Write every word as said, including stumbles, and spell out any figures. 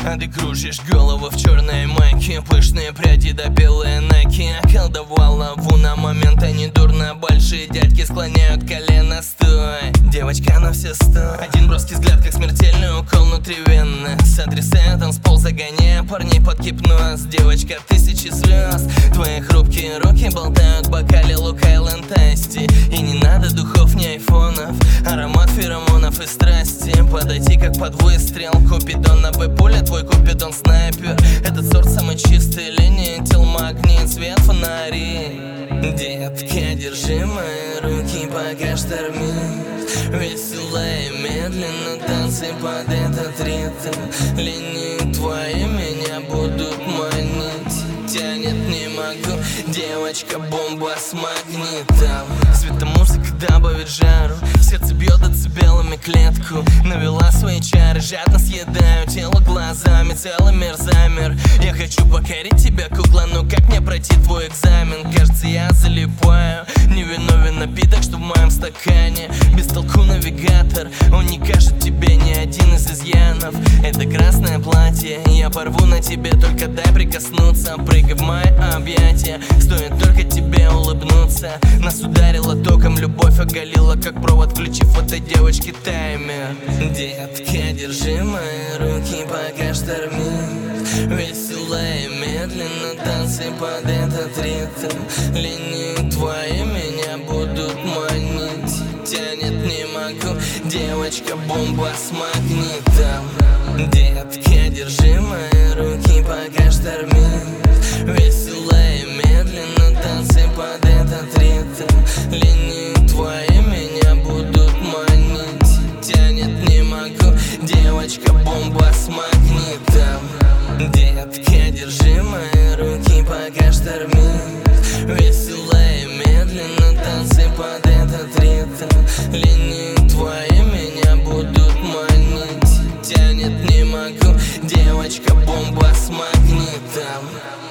А ты кружишь голову в черной майке, пышные пряди да белые найки. Околдовал лаву на момент, а не дурно. Большие дядьки склоняют колено, стой. Девочка на все сто. Один броский взгляд, как смертельный укол внутривенно. Сотрясая танцпол, загоняя парней под гипноз. Девочка тысячи звезд, твои хрупкие руки болтают в бокале Лук Айленд Айсти. И не надо духов, ни айфонов, аромат феромонов и страсти. Подойти как под выстрел, купидоновый пуля, твой купидон снайпер. Этот сорт самой чистой линии, тел магнит, свет фонари. Детка, держи мои руки, пока штормит. Весело и медленно танцы под этот ритм. Линии твои меня будут манить. Тянет, не могу, девочка бомба с магнитом. Светомузыка добавит жару, сердце бьет децибелами клетку. Навела свои чары, жадно съедаю тело глазами, целый мир замер. Я хочу покорить тебя, кукла, но как мне пройти твой экзамен? Кажется, я залипаю, невиновен напиток, что в моем стакане. Без толку навигатор, он не кажет тебе ни один из изъянов. Это красное платье, я порву на тебе, только дай прикоснуться. Прыгай в мои объятия, стоит только тебе улыбнуться. Нас ударила током, любовь оголила, как провод, включив в этой девочке таймер. Детка, держи мои руки, пока штормит. Весело и медленно танцы под этот ритм. Линии твои меня будут манить. Тянет, не могу, девочка бомба с магнитом. Детка, держи мои руки, пока штормит. Весело и медленно танцы под этот ритм. Линии твои меня будут манить. Тянет, не могу, девочка бомба с магнитом. Детка, держи мои руки, пока штормит. Весело и медленно танцы под этот ритм. Линии твои меня будут манить. Тянет, не могу, девочка бомба с магнитом.